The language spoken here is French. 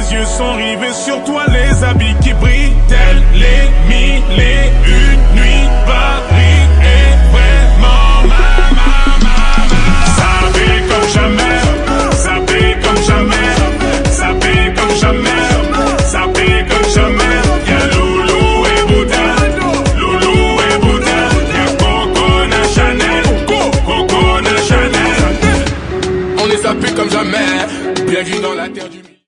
Mes yeux sont rivés sur toi, les habits qui brillent, tels les mille et une nuits. Paris est vraiment ça paie comme jamais, ça paie comme jamais, ça paie comme jamais, ça paie comme jamais. Y'a Loulou et Bouddha, Loulou et Bouddha. Y'a Coco na Chanel, Coco na Chanel. On est sapé comme jamais, bienvenue dans la terre du